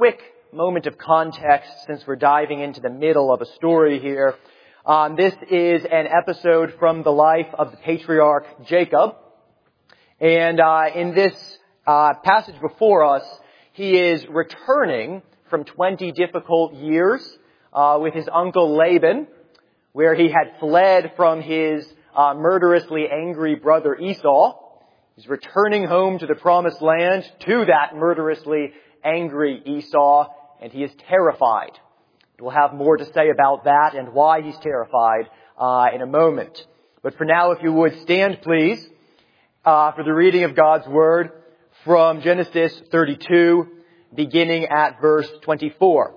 quick moment of context, since we're diving into the middle of a story here. This is an episode from the life of the patriarch Jacob. And in this passage before us, he is returning from 20 difficult years with his uncle Laban, where he had fled from his murderously angry brother Esau. He's returning home to the promised land, to that murderously angry Esau, and he is terrified. We'll have more to say about that and why he's terrified in a moment. But for now, if you would stand, please, for the reading of God's Word from Genesis 32, beginning at verse 24.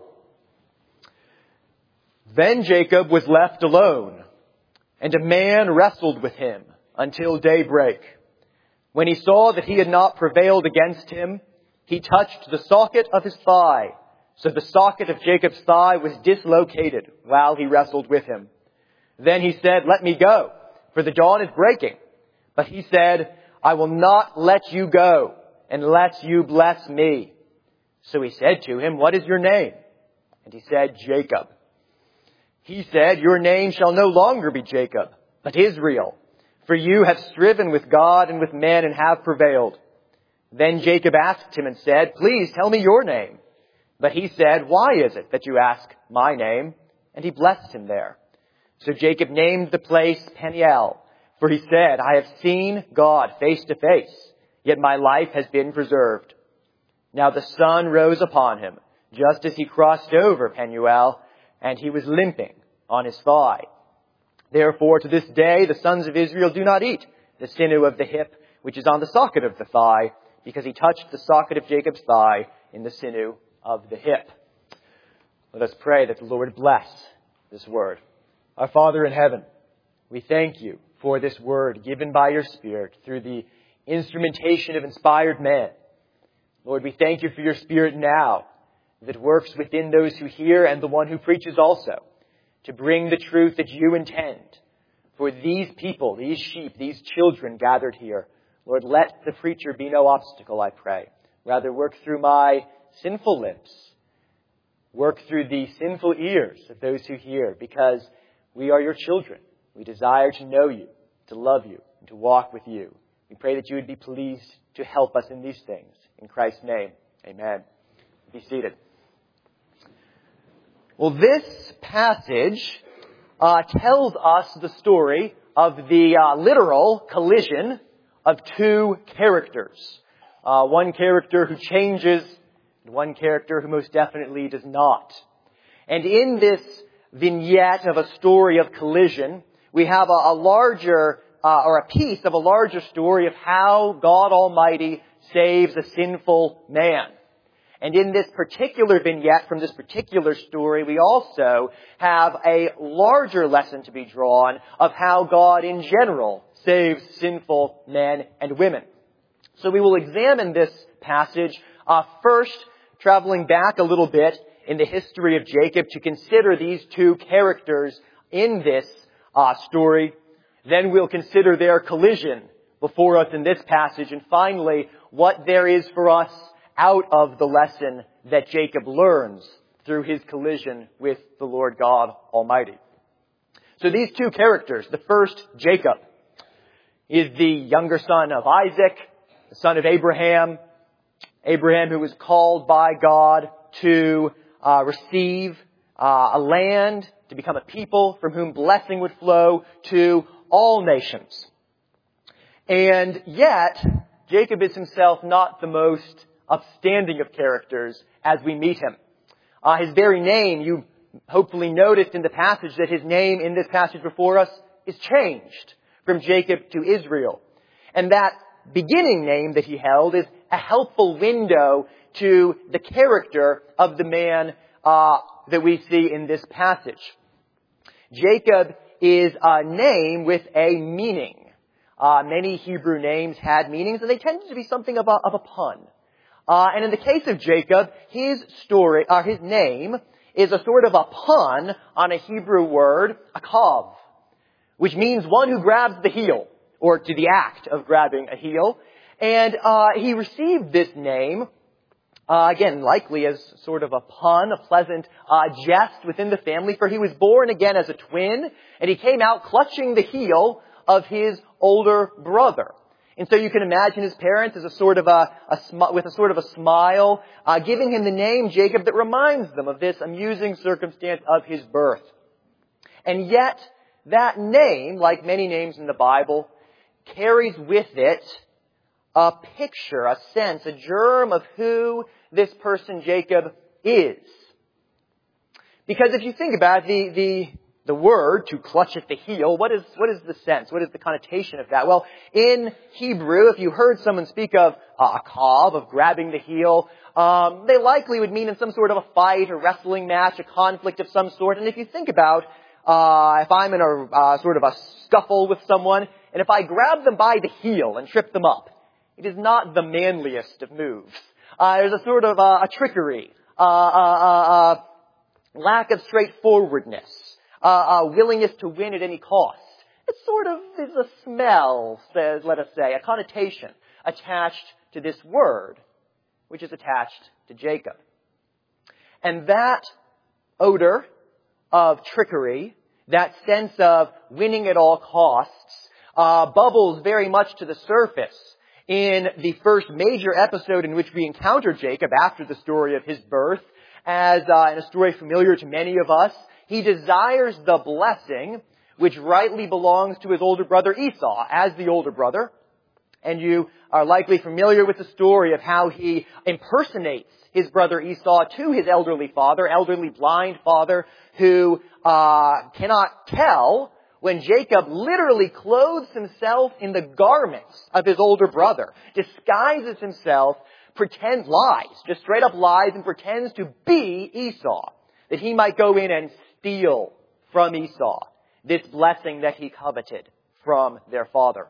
Then Jacob was left alone, and a man wrestled with him until daybreak. When he saw that he had not prevailed against him, he touched the socket of his thigh. So the socket of Jacob's thigh was dislocated while he wrestled with him. Then he said, "Let me go, for the dawn is breaking." But he said, "I will not let you go unless you bless me." So he said to him, "What is your name?" And he said, "Jacob." He said, "Your name shall no longer be Jacob, but Israel. For you have striven with God and with men and have prevailed." Then Jacob asked him and said, "Please tell me your name." But he said, "Why is it that you ask my name?" And he blessed him there. So Jacob named the place Peniel, for he said, "I have seen God face to face, yet my life has been preserved." Now the sun rose upon him, just as he crossed over Peniel, and he was limping on his thigh. Therefore, to this day, the sons of Israel do not eat the sinew of the hip, which is on the socket of the thigh, because he touched the socket of Jacob's thigh in the sinew of the hip. Let us pray that the Lord bless this word. Our Father in heaven, we thank you for this word given by your Spirit through the instrumentation of inspired men. Lord, we thank you for your Spirit now that works within those who hear and the one who preaches also, to bring the truth that you intend for these people, these sheep, these children gathered here. Lord, let the preacher be no obstacle, I pray. Rather, work through my sinful lips. Work through the sinful ears of those who hear, because we are your children. We desire to know you, to love you, and to walk with you. We pray that you would be pleased to help us in these things. In Christ's name, amen. Be seated. Well, this passage tells us the story of the literal collision of two characters. One character who changes, and one character who most definitely does not. And in this vignette of a story of collision, we have a larger, or a piece of a larger story of how God Almighty saves a sinful man. And in this particular vignette from this particular story, we also have a larger lesson to be drawn of how God in general saves sinful men and women. So we will examine this passage first, traveling back a little bit in the history of Jacob to consider these two characters in this story. Then we'll consider their collision before us in this passage. And finally, what there is for us out of the lesson that Jacob learns through his collision with the Lord God Almighty. So these two characters, the first, Jacob, is the younger son of Isaac, the son of Abraham. Abraham, who was called by God to receive a land, to become a people from whom blessing would flow to all nations. And yet, Jacob is himself not the most upstanding of characters as we meet him. His very name, you hopefully noticed in the passage that his name in this passage before us is changed from Jacob to Israel. And that beginning name that he held is a helpful window to the character of the man that we see in this passage. Jacob is a name with a meaning. Many Hebrew names had meanings, and they tended to be something of a pun. And in the case of Jacob, his name is a sort of a pun on a Hebrew word, akav, which means one who grabs the heel, or to the act of grabbing a heel. And he received this name Again, likely as sort of a pun, a pleasant jest within the family, for he was born again as a twin, and he came out clutching the heel of his older brother. And so you can imagine his parents as with a sort of a smile, giving him the name Jacob that reminds them of this amusing circumstance of his birth. And yet, that name, like many names in the Bible, carries with it a picture, a sense, a germ of who this person Jacob is. Because if you think about the word to clutch at the heel, what is the sense? What is the connotation of that? Well, in Hebrew, if you heard someone speak of a kav, of grabbing the heel, they likely would mean in some sort of a fight, a wrestling match, a conflict of some sort. And if you think about, if I'm in a sort of a scuffle with someone, and if I grab them by the heel and trip them up, it is not the manliest of moves. There's a sort of a trickery, lack of straightforwardness, willingness to win at any cost. It sort of is a smell, let us say, a connotation attached to this word, which is attached to Jacob. And that odor of trickery, that sense of winning at all costs, bubbles very much to the surface in the first major episode in which we encounter Jacob after the story of his birth. As in a story familiar to many of us, he desires the blessing which rightly belongs to his older brother Esau as the older brother. And you are likely familiar with the story of how he impersonates his brother Esau to his elderly blind father, who cannot tell when Jacob literally clothes himself in the garments of his older brother, disguises himself, lies, just straight up lies, and pretends to be Esau, that he might go in and steal from Esau this blessing that he coveted from their father.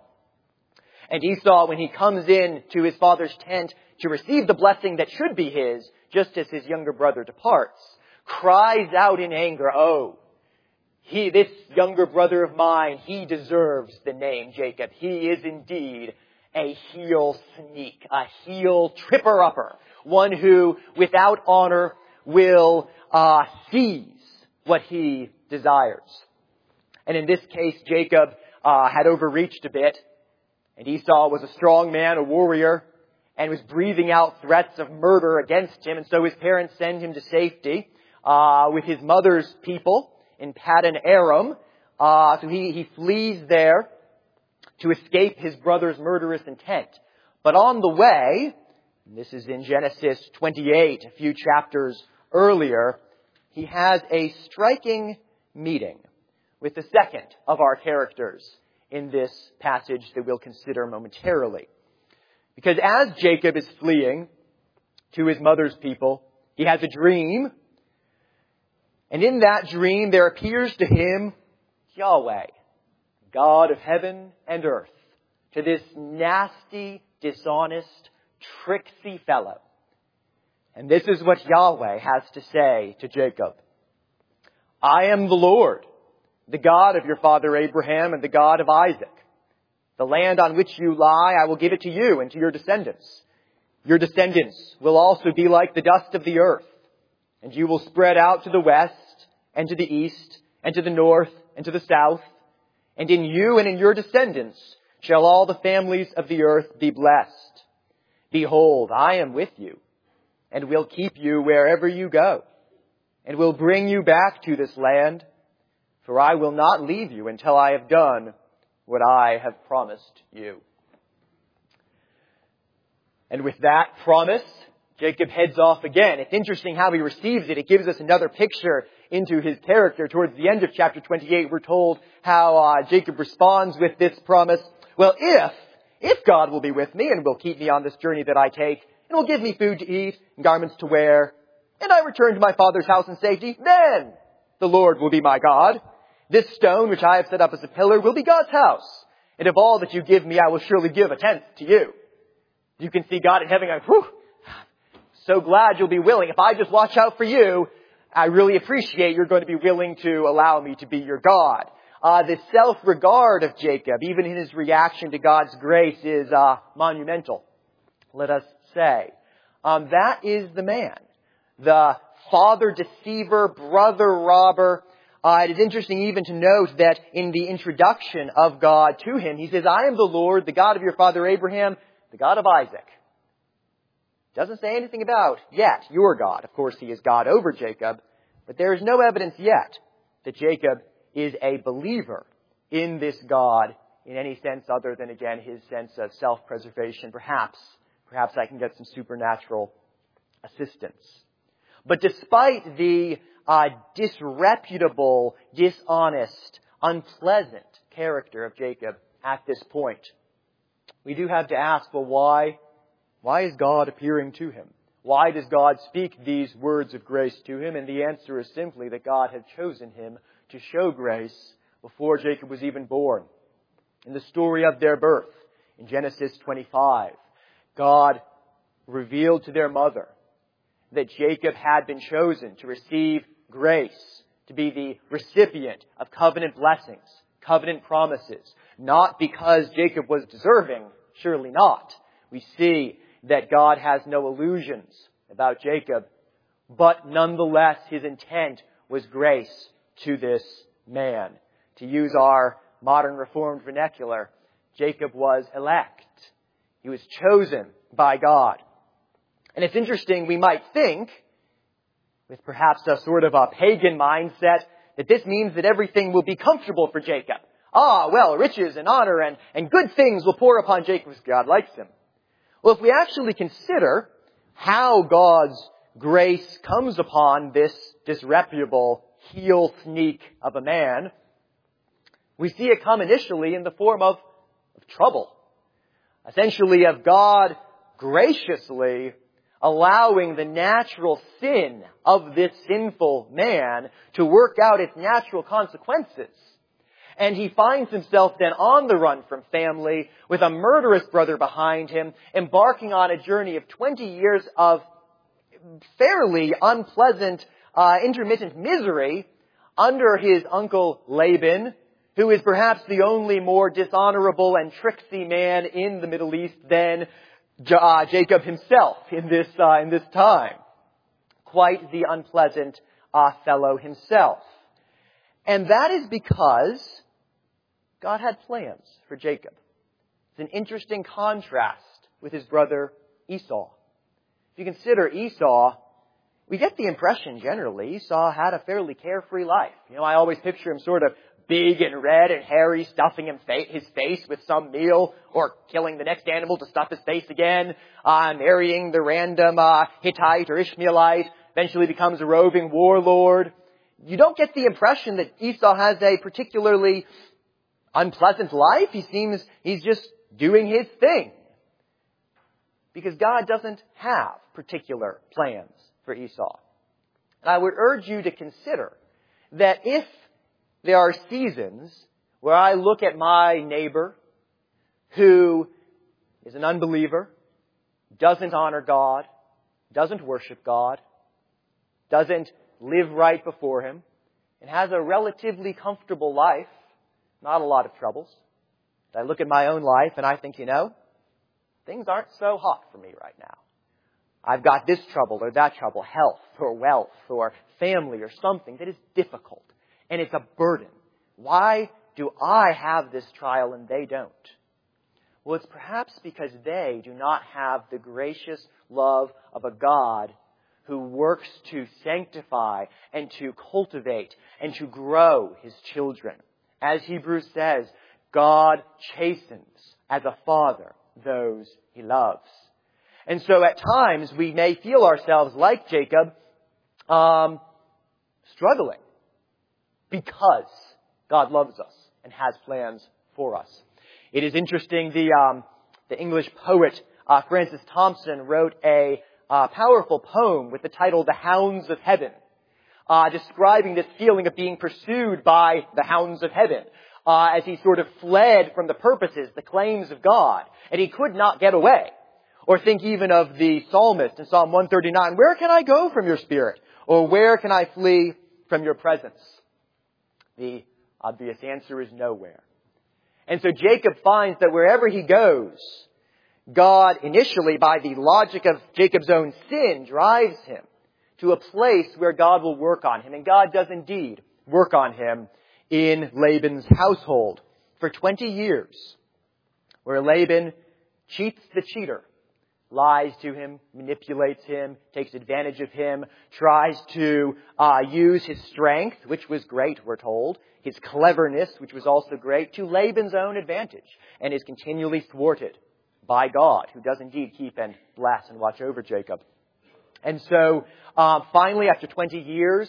And Esau, when he comes in to his father's tent to receive the blessing that should be his, just as his younger brother departs, cries out in anger, "Oh, this younger brother of mine, he deserves the name Jacob. He is indeed a heel sneak, a heel tripper-upper, one who, without honor, will seize what he desires." And in this case, Jacob had overreached a bit, and Esau was a strong man, a warrior, and was breathing out threats of murder against him. And so his parents send him to safety with his mother's people in Paddan Aram. So he flees there to escape his brother's murderous intent. But on the way, and this is in Genesis 28, a few chapters earlier, he has a striking meeting with the second of our characters in this passage that we'll consider momentarily. Because as Jacob is fleeing to his mother's people, he has a dream. And in that dream, there appears to him Yahweh, God of heaven and earth, to this nasty, dishonest, tricksy fellow. And this is what Yahweh has to say to Jacob. "I am the Lord, the God of your father Abraham and the God of Isaac. The land on which you lie, I will give it to you and to your descendants. Your descendants will also be like the dust of the earth, and you will spread out to the west and to the east and to the north and to the south. And in you and in your descendants shall all the families of the earth be blessed. Behold, I am with you and will keep you wherever you go and will bring you back to this land, for I will not leave you until I have done what I have promised you." And with that promise, Jacob heads off again. It's interesting how he receives it. It gives us another picture into his character. Towards the end of chapter 28, we're told how Jacob responds with this promise. "Well, if God will be with me and will keep me on this journey that I take, and will give me food to eat and garments to wear, and I return to my father's house in safety, then the Lord will be my God. This stone which I have set up as a pillar will be God's house. And of all that you give me, I will surely give a tenth to you." You can see God in heaven going, "Whew, so glad you'll be willing. If I just watch out for you, I really appreciate you're going to be willing to allow me to be your God." The self-regard of Jacob, even in his reaction to God's grace, is monumental, let us say. that is the man. The father deceiver, brother robber. It is interesting even to note that in the introduction of God to him, he says, I am the Lord, the God of your father Abraham, the God of Isaac. Doesn't say anything about yet your God. Of course, he is God over Jacob, but there is no evidence yet that Jacob is a believer in this God in any sense other than, again, his sense of self-preservation. Perhaps I can get some supernatural assistance. But despite the disreputable, dishonest, unpleasant character of Jacob at this point, we do have to ask, well, why? Why is God appearing to him? Why does God speak these words of grace to him? And the answer is simply that God had chosen him to show grace before Jacob was even born. In the story of their birth, in Genesis 25, God revealed to their mother that Jacob had been chosen to receive grace, to be the recipient of covenant blessings, covenant promises, not because Jacob was deserving, surely not. We see that God has no illusions about Jacob, but nonetheless his intent was grace to this man. To use our modern Reformed vernacular, Jacob was elect. He was chosen by God. And it's interesting, we might think, with perhaps a sort of a pagan mindset, that this means that everything will be comfortable for Jacob. Well, riches and honor and good things will pour upon Jacob because God likes him. Well, if we actually consider how God's grace comes upon this disreputable heel sneak of a man, we see it come initially in the form of trouble. Essentially of God graciously allowing the natural sin of this sinful man to work out its natural consequences. And he finds himself then on the run from family with a murderous brother behind him, embarking on a journey of 20 years of fairly unpleasant, intermittent misery under his uncle Laban, who is perhaps the only more dishonorable and tricksy man in the Middle East than Jacob himself in this time. Quite the unpleasant fellow himself. And that is because God had plans for Jacob. It's an interesting contrast with his brother Esau. If you consider Esau, we get the impression generally Esau had a fairly carefree life. I always picture him sort of big and red and hairy, stuffing his face with some meal, or killing the next animal to stuff his face again, marrying the random Hittite or Ishmaelite, eventually becomes a roving warlord. You don't get the impression that Esau has a particularly unpleasant life. He's just doing his thing. Because God doesn't have particular plans for Esau. And I would urge you to consider that if there are seasons where I look at my neighbor who is an unbeliever, doesn't honor God, doesn't worship God, doesn't live right before Him, and has a relatively comfortable life, not a lot of troubles. I look at my own life and I think, things aren't so hot for me right now. I've got this trouble or that trouble, health or wealth or family or something that is difficult. And it's a burden. Why do I have this trial and they don't? Well, it's perhaps because they do not have the gracious love of a God who works to sanctify and to cultivate and to grow His children. As Hebrews says, God chastens as a father those He loves. And so at times we may feel ourselves like Jacob, struggling because God loves us and has plans for us. It is interesting, the English poet Francis Thompson wrote a powerful poem with the title The Hounds of Heaven, describing this feeling of being pursued by the hounds of heaven, as he sort of fled from the purposes, the claims of God, and he could not get away. Or think even of the psalmist in Psalm 139, where can I go from your spirit? Or where can I flee from your presence? The obvious answer is nowhere. And so Jacob finds that wherever he goes, God initially, by the logic of Jacob's own sin, drives him to a place where God will work on him. And God does indeed work on him in Laban's household for 20 years, where Laban cheats the cheater, lies to him, manipulates him, takes advantage of him, tries to use his strength, which was great, we're told, his cleverness, which was also great, to Laban's own advantage, and is continually thwarted by God, who does indeed keep and bless and watch over Jacob. And so, finally, after 20 years,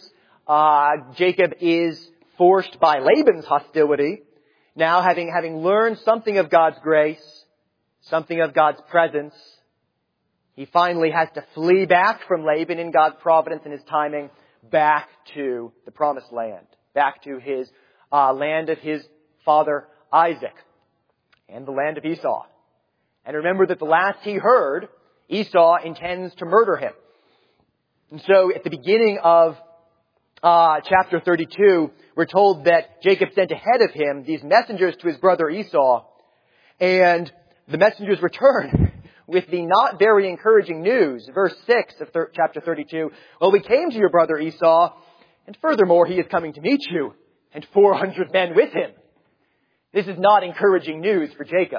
Jacob is forced by Laban's hostility, now having learned something of God's grace, something of God's presence, he finally has to flee back from Laban in God's providence and his timing back to the promised land, back to his land of his father Isaac and the land of Esau. And remember that the last he heard, Esau intends to murder him. And so at the beginning of chapter 32, we're told that Jacob sent ahead of him these messengers to his brother Esau, and the messengers return with the not very encouraging news. Verse 6 of chapter 32, well, we came to your brother Esau, and furthermore, he is coming to meet you, and 400 men with him. This is not encouraging news for Jacob.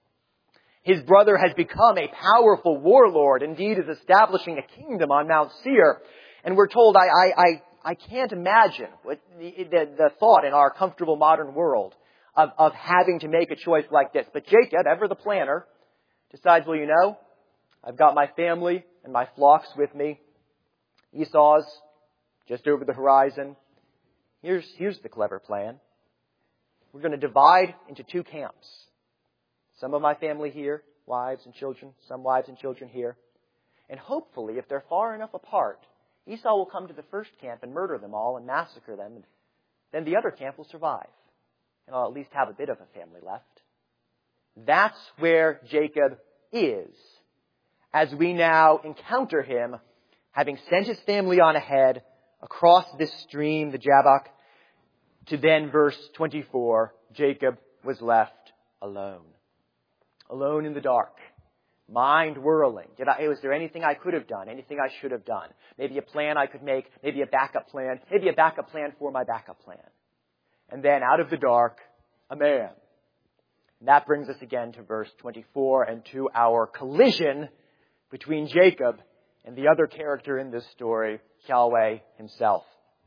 His brother has become a powerful warlord, indeed is establishing a kingdom on Mount Seir. And we're told, I can't imagine what the thought in our comfortable modern world of having to make a choice like this. But Jacob, ever the planner, decides, well, you know, I've got my family and my flocks with me. Esau's just over the horizon. Here's the clever plan. We're going to divide into two camps. Some of my family here, wives and children, some wives and children here. And hopefully, if they're far enough apart, Esau will come to the first camp and murder them all and massacre them. And then the other camp will survive. And I'll at least have a bit of a family left. That's where Jacob is, as we now encounter him, having sent his family on ahead across this stream, the Jabbok, to then verse 24, Jacob was left alone. Alone in the dark. Mind whirling. Was there anything I could have done? Anything I should have done? Maybe a plan I could make. Maybe a backup plan. Maybe a backup plan for my backup plan. And then out of the dark, a man. And that brings us again to verse 24 and to our collision between Jacob and the other character in this story, Yahweh himself.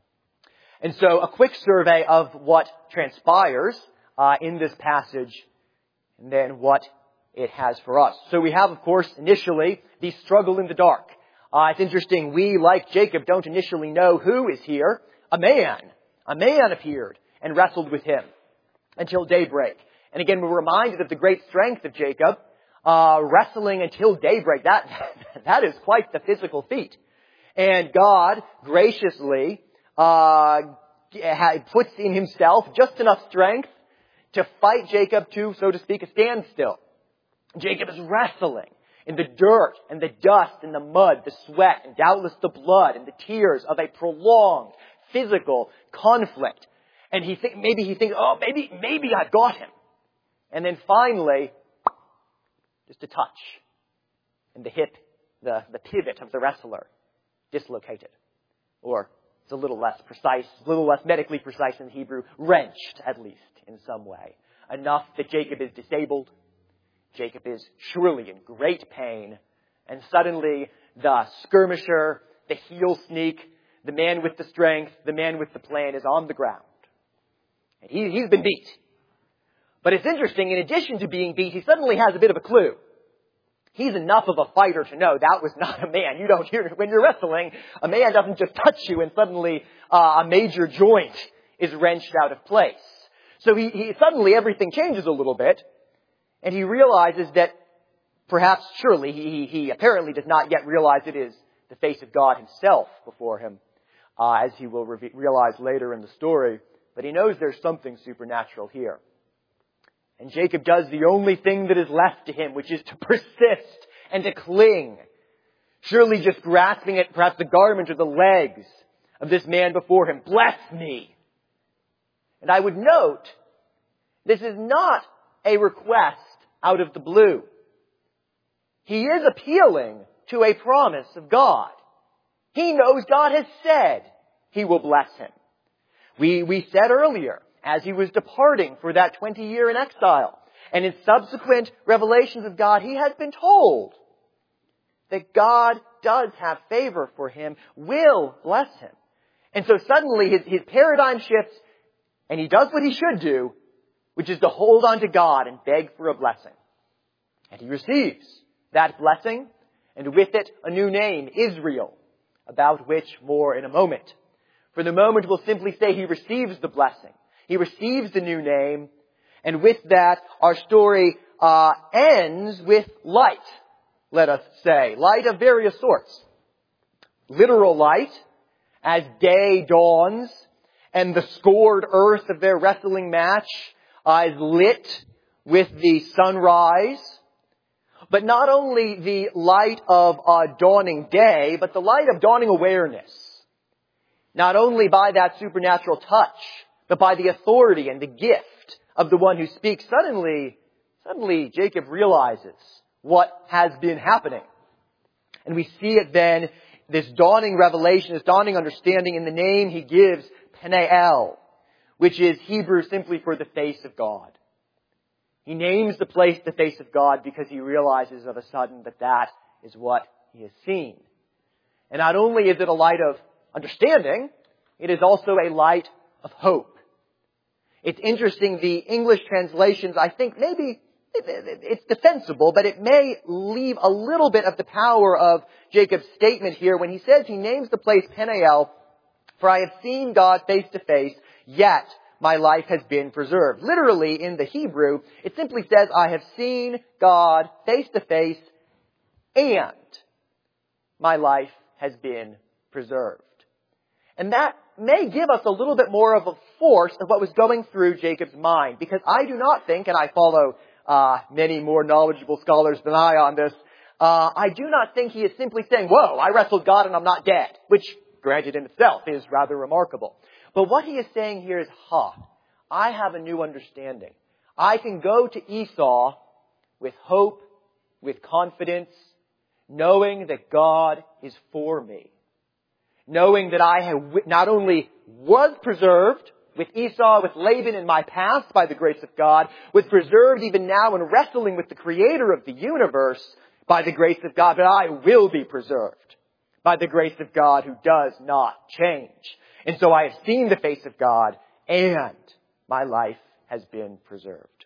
And so a quick survey of what transpires in this passage and then what it has for us. So we have, of course, initially the struggle in the dark. It's interesting, we, like Jacob, don't initially know who is here. A man appeared and wrestled with him until daybreak. And again, we're reminded of the great strength of Jacob, wrestling until daybreak. That is quite the physical feat. And God graciously puts in himself just enough strength to fight Jacob to, so to speak, a standstill. Jacob is wrestling in the dirt and the dust and the mud, the sweat, and doubtless the blood and the tears of a prolonged physical conflict. And maybe he thinks, oh, maybe I've got him. And then finally, just a touch. And the hip, the pivot of the wrestler, dislocated. Or it's a little less precise, a little less medically precise in Hebrew, wrenched at least in some way. Enough that Jacob is disabled. Jacob is surely in great pain. And suddenly the skirmisher, the heel sneak, the man with the strength, the man with the plan is on the ground. And he's been beat. But it's interesting, in addition to being beat, he suddenly has a bit of a clue. He's enough of a fighter to know that was not a man. You don't hear, when you're wrestling, a man doesn't just touch you and suddenly a major joint is wrenched out of place. So he suddenly everything changes a little bit, and he realizes that perhaps, surely, he apparently does not yet realize it is the face of God himself before him, as he will realize later in the story. But he knows there's something supernatural here. And Jacob does the only thing that is left to him, which is to persist and to cling. Surely just grasping at perhaps the garment or the legs of this man before him. Bless me. And I would note, this is not a request out of the blue. He is appealing to a promise of God. He knows God has said He will bless him. We said earlier, as he was departing for that 20 year in exile, and in subsequent revelations of God, he has been told that God does have favor for him, will bless him. And so suddenly his paradigm shifts, and he does what he should do, which is to hold on to God and beg for a blessing. And he receives that blessing, and with it a new name, Israel, about which more in a moment. For the moment we'll simply say he receives the blessing. He receives the new name, and with that our story ends with light, let us say. Light of various sorts. Literal light, as day dawns, and the scored earth of their wrestling match is lit with the sunrise. But not only the light of dawning day, but the light of dawning awareness. Not only by that supernatural touch, but by the authority and the gift of the one who speaks. Suddenly Jacob realizes what has been happening. And we see it then, this dawning revelation, this dawning understanding in the name he gives, Peniel, which is Hebrew simply for the face of God. He names the place the face of God because he realizes of a sudden that is what he has seen. And not only is it a light of understanding, it is also a light of hope. It's interesting, the English translations, I think maybe it's defensible, but it may leave a little bit of the power of Jacob's statement here when he says he names the place Peniel, for I have seen God face to face, yet my life has been preserved. Literally, in the Hebrew, it simply says, I have seen God face to face, and my life has been preserved. And that may give us a little bit more of a force of what was going through Jacob's mind, because I do not think, and I follow many more knowledgeable scholars than I on this, I do not think he is simply saying, whoa, I wrestled God and I'm not dead, which, granted in itself, is rather remarkable. But what he is saying here is, I have a new understanding. I can go to Esau with hope, with confidence, knowing that God is for me. Knowing that I have not only was preserved with Esau, with Laban in my past by the grace of God, was preserved even now in wrestling with the Creator of the universe by the grace of God, but I will be preserved by the grace of God who does not change. And so I have seen the face of God, and my life has been preserved.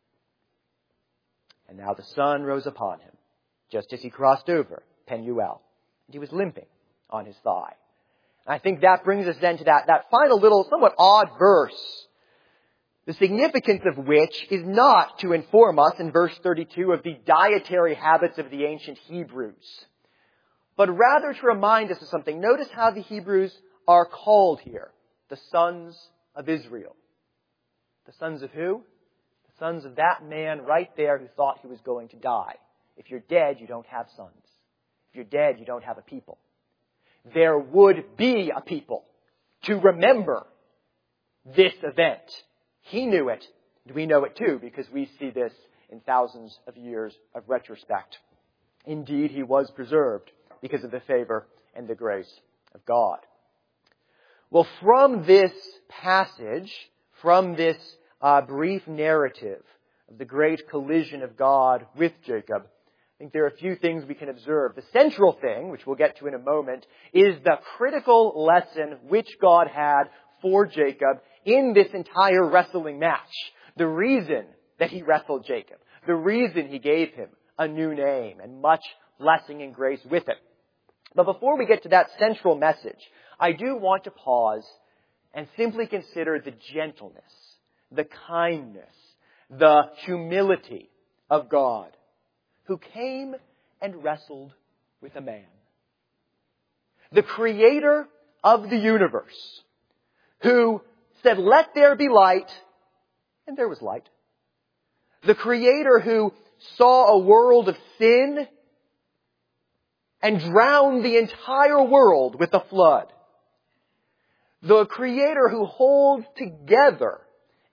And now the sun rose upon him, just as he crossed over Penuel, and he was limping on his thigh. And I think that brings us then to that final little, somewhat odd verse, the significance of which is not to inform us in verse 32 of the dietary habits of the ancient Hebrews, but rather to remind us of something. Notice how the Hebrews are called here, the sons of Israel. The sons of who? The sons of that man right there who thought he was going to die. If you're dead, you don't have sons. If you're dead, you don't have a people. There would be a people to remember this event. He knew it, and we know it too, because we see this in thousands of years of retrospect. Indeed, he was preserved because of the favor and the grace of God. Well, from this passage, from this brief narrative of the great collision of God with Jacob, I think there are a few things we can observe. The central thing, which we'll get to in a moment, is the critical lesson which God had for Jacob in this entire wrestling match. The reason that he wrestled Jacob. The reason he gave him a new name and much blessing and grace with it. But before we get to that central message, I do want to pause and simply consider the gentleness, the kindness, the humility of God, who came and wrestled with a man. The creator of the universe, who said, let there be light, and there was light. The creator who saw a world of sin and drowned the entire world with a flood. The creator who holds together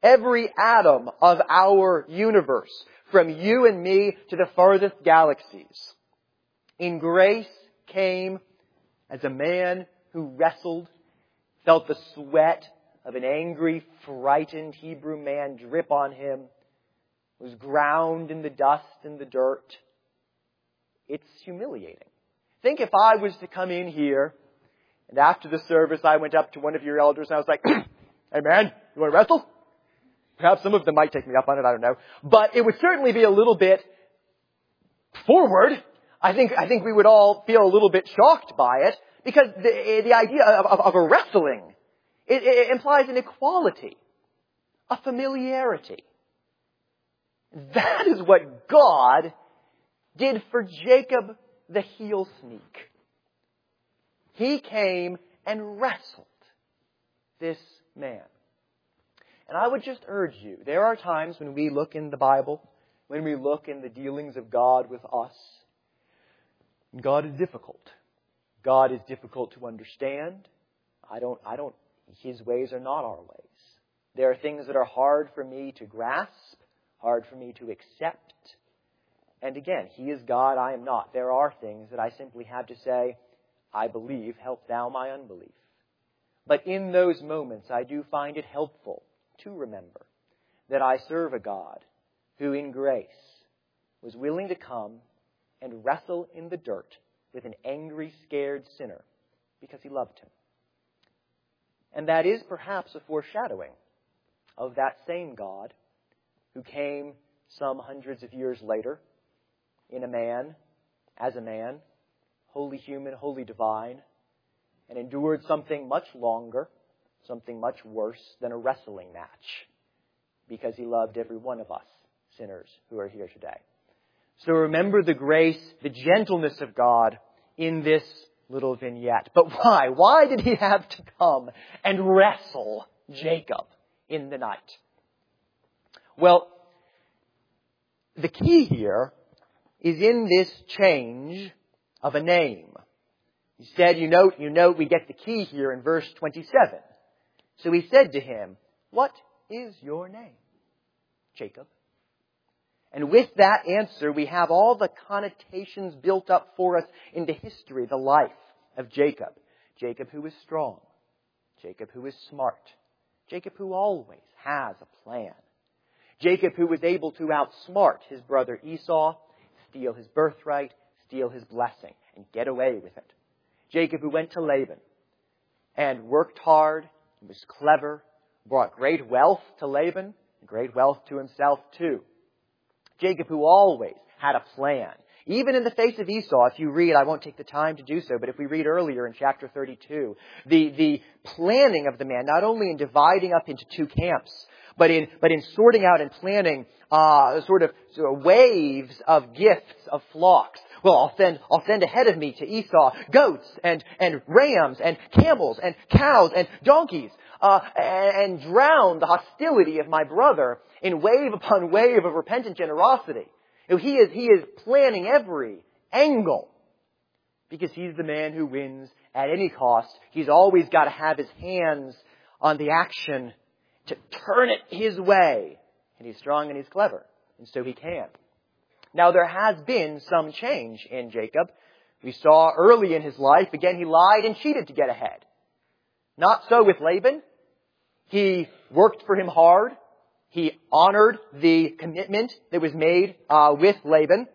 every atom of our universe, from you and me to the farthest galaxies. In grace came as a man who wrestled, felt the sweat of an angry, frightened Hebrew man drip on him, was ground in the dust and the dirt. It's humiliating. Think if I was to come in here, and after the service I went up to one of your elders and I was like, hey man, you want to wrestle? Perhaps some of them might take me up on it, I don't know. But it would certainly be a little bit forward. I think we would all feel a little bit shocked by it, because the idea of a wrestling, it implies an equality, a familiarity. That is what God did for Jacob the heel sneak. He came and wrestled this man. And I would just urge you, there are times when we look in the Bible, when we look in the dealings of God with us, God is difficult. God is difficult to understand. His ways are not our ways. There are things that are hard for me to grasp, hard for me to accept. And again, He is God, I am not. There are things that I simply have to say, I believe, help thou my unbelief. But in those moments, I do find it helpful to remember that I serve a God who in grace was willing to come and wrestle in the dirt with an angry, scared sinner because He loved him. And that is perhaps a foreshadowing of that same God who came some hundreds of years later in a man, as a man, wholly human, wholly divine, and endured something much longer, something much worse than a wrestling match, because He loved every one of us, sinners who are here today. So remember the grace, the gentleness of God in this little vignette. But why? Why did He have to come and wrestle Jacob in the night? Well, the key here is in this change of a name. He said, you note, we get the key here in verse 27. So he said to him, what is your name? Jacob. And with that answer, we have all the connotations built up for us into history, the life of Jacob. Jacob who is strong. Jacob who is smart. Jacob who always has a plan. Jacob who was able to outsmart his brother Esau, steal his birthright, steal his blessing, and get away with it. Jacob who went to Laban and worked hard, and was clever, brought great wealth to Laban, and great wealth to himself too. Jacob who always had a plan. Even in the face of Esau, if you read, I won't take the time to do so, but if we read earlier in chapter 32, the planning of the man, not only in dividing up into two camps, but in sorting out and planning sort of waves of gifts of flocks. Well, I'll send ahead of me to Esau goats and rams and camels and cows and donkeys and drown the hostility of my brother in wave upon wave of repentant generosity. He is planning every angle because he's the man who wins at any cost. He's always got to have his hands on the action to turn it his way. And he's strong and he's clever. And so he can. Now there has been some change in Jacob. We saw early in his life, again, he lied and cheated to get ahead. Not so with Laban. He worked for him hard. He honored the commitment that was made with Laban.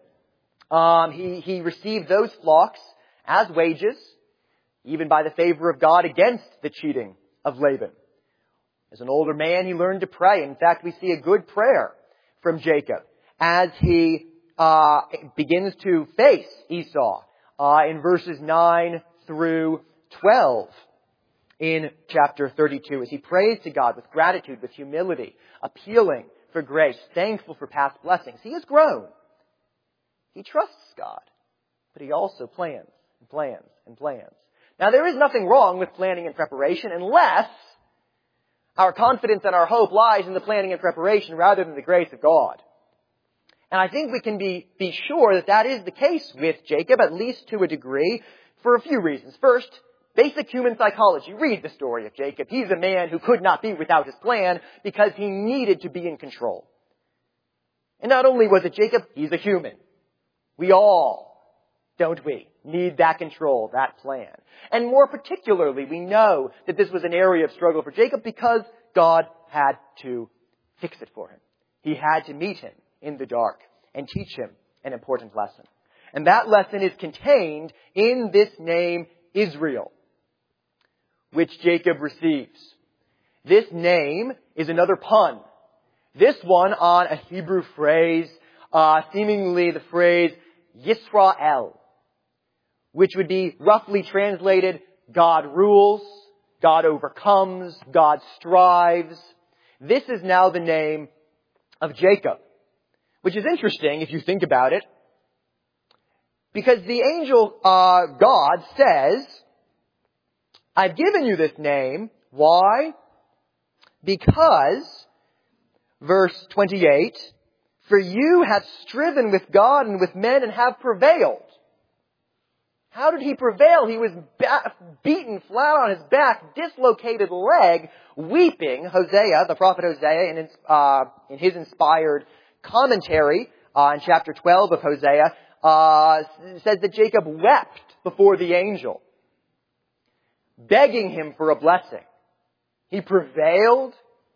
He received those flocks as wages, even by the favor of God, against the cheating of Laban. As an older man, he learned to pray. In fact, we see a good prayer from Jacob as he begins to face Esau in verses 9 through 12 in chapter 32. As he prays to God with gratitude, with humility, appealing for grace, thankful for past blessings. He has grown. He trusts God, but he also plans and plans and plans. Now, there is nothing wrong with planning and preparation unless our confidence and our hope lies in the planning and preparation rather than the grace of God. And I think we can be sure that is the case with Jacob, at least to a degree, for a few reasons. First, Basic human psychology. Read the story of Jacob. He's a man who could not be without his plan because he needed to be in control. And not only was it Jacob, he's a human. We all, don't we, need that control, that plan. And more particularly, we know that this was an area of struggle for Jacob because God had to fix it for him. He had to meet him in the dark and teach him an important lesson. And that lesson is contained in this name Israel, which Jacob receives. This name is another pun. This one on a Hebrew phrase, seemingly the phrase Yisrael, which would be roughly translated, God rules, God overcomes, God strives. This is now the name of Jacob, which is interesting if you think about it, because the angel God says, I've given you this name. Why? Because, verse 28, for you have striven with God and with men and have prevailed. How did he prevail? He was beaten flat on his back, dislocated leg, weeping. Hosea, the prophet Hosea, in his inspired commentary in chapter 12 of Hosea, says that Jacob wept before the angel, begging him for a blessing. He prevailed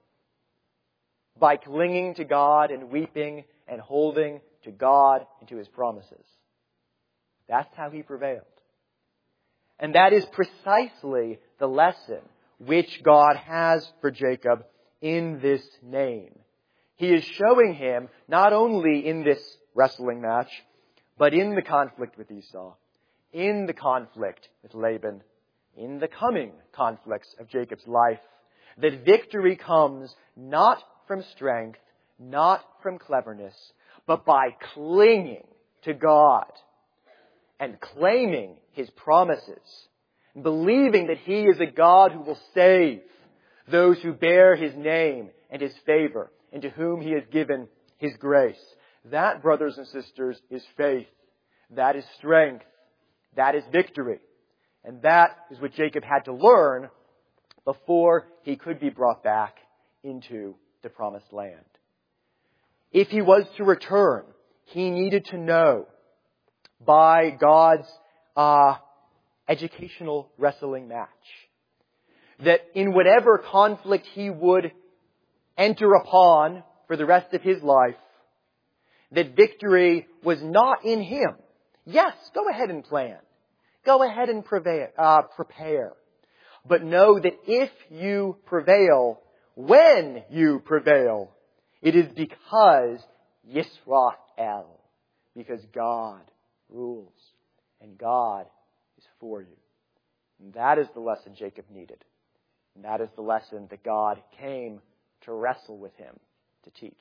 by clinging to God and weeping and holding to God and to his promises. That's how he prevailed. And that is precisely the lesson which God has for Jacob in this name. He is showing him not only in this wrestling match, but in the conflict with Esau, in the conflict with Laban, in the coming conflicts of Jacob's life, that victory comes not from strength, not from cleverness, but by clinging to God and claiming his promises, believing that he is a God who will save those who bear his name and his favor, and to whom he has given his grace. That, brothers and sisters, is faith. That is strength. That is victory. And that is what Jacob had to learn before he could be brought back into the promised land. If he was to return, he needed to know by God's educational wrestling match that in whatever conflict he would enter upon for the rest of his life, that victory was not in him. Yes, go ahead and plan. Go ahead and prepare. But know that if you prevail, when you prevail, it is because Yisrael, because God rules and God is for you. And that is the lesson Jacob needed. And that is the lesson that God came to wrestle with him to teach.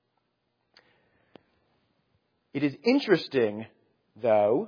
It is interesting, though,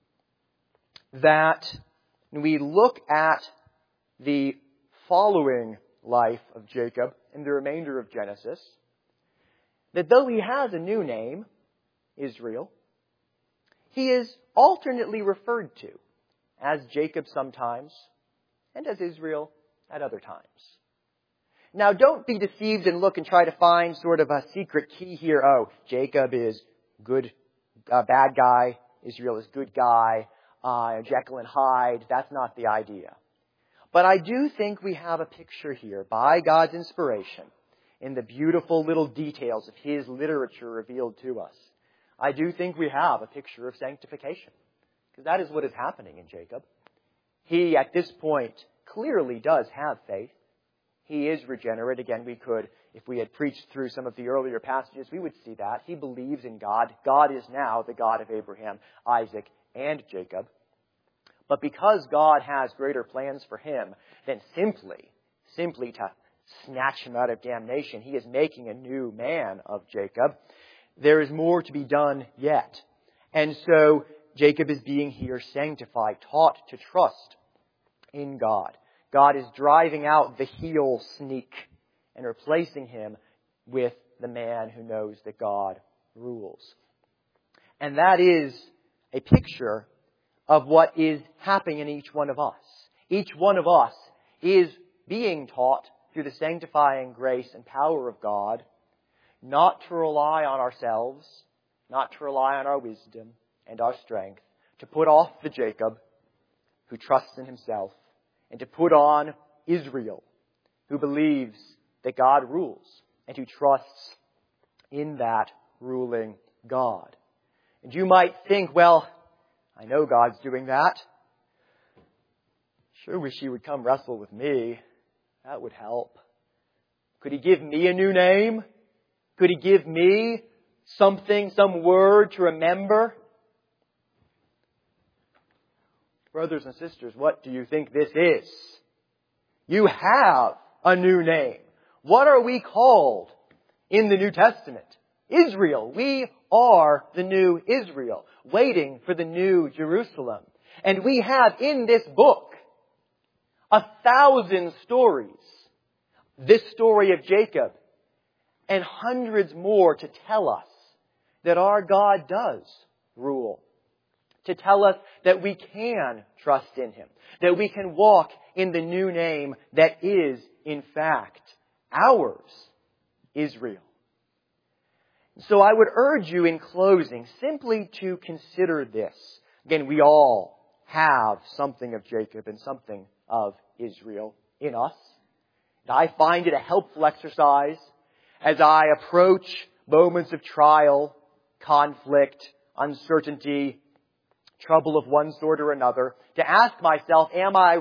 that when we look at the following life of Jacob in the remainder of Genesis, that though he has a new name, Israel, he is alternately referred to as Jacob sometimes and as Israel at other times. Now, don't be deceived and look and try to find sort of a secret key here. Oh, Jacob is good, bad guy. Israel is good guy. Jekyll and Hyde. That's not the idea. But I do think we have a picture here by God's inspiration in the beautiful little details of his literature revealed to us. I do think we have a picture of sanctification, because that is what is happening in Jacob. He, at this point, clearly does have faith. He is regenerate. Again, we could, if we had preached through some of the earlier passages, we would see that. He believes in God. God is now the God of Abraham, Isaac, and Jacob. But because God has greater plans for him than simply to snatch him out of damnation, he is making a new man of Jacob. There is more to be done yet. And so Jacob is being here sanctified, taught to trust in God. God is driving out the heel sneak and replacing him with the man who knows that God rules. And that is a picture of what is happening in each one of us. Each one of us is being taught through the sanctifying grace and power of God not to rely on ourselves, not to rely on our wisdom and our strength, to put off the Jacob who trusts in himself, and to put on Israel who believes that God rules and who trusts in that ruling God. And you might think, well, I know God's doing that. Sure wish He would come wrestle with me. That would help. Could He give me a new name? Could He give me something, some word to remember? Brothers and sisters, what do you think this is? You have a new name. What are we called in the New Testament? Israel. We are the new Israel, waiting for the new Jerusalem. And we have in this book 1,000 stories. This story of Jacob and hundreds more to tell us that our God does rule. To tell us that we can trust in Him. That we can walk in the new name that is, in fact, ours, Israel. So I would urge you in closing simply to consider this. Again, we all have something of Jacob and something of Israel in us. And I find it a helpful exercise as I approach moments of trial, conflict, uncertainty, trouble of one sort or another, to ask myself, am I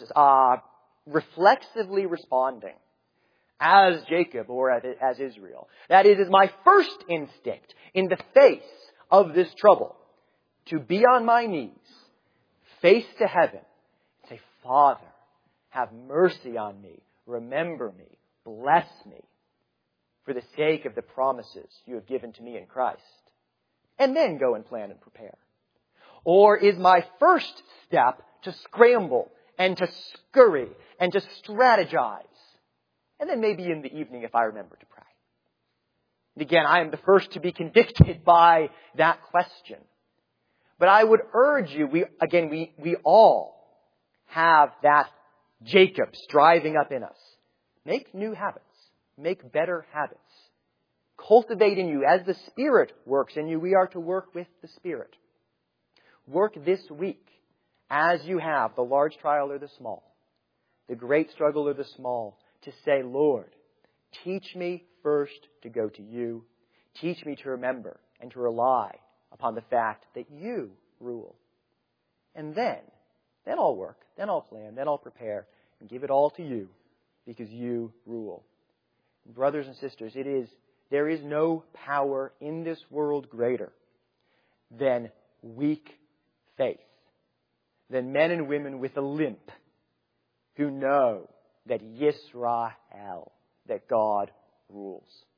reflexively responding as Jacob or as Israel? That is my first instinct in the face of this trouble, to be on my knees, face to heaven, and say, Father, have mercy on me, remember me, bless me, for the sake of the promises you have given to me in Christ. And then go and plan and prepare. Or is my first step to scramble and to scurry and to strategize? And then maybe in the evening if I remember to pray. And again, I am the first to be convicted by that question. But I would urge you, we all have that Jacob striving up in us. Make new habits. Make better habits. Cultivate in you as the Spirit works in you. We are to work with the Spirit. Work this week as you have the large trial or the small, the great struggle or the small, to say, Lord, teach me first to go to you. Teach me to remember and to rely upon the fact that you rule. And then I'll work, then I'll plan, then I'll prepare and give it all to you because you rule. Brothers and sisters, there is no power in this world greater than weak faith, than men and women with a limp who know that Yisrael, that God rules.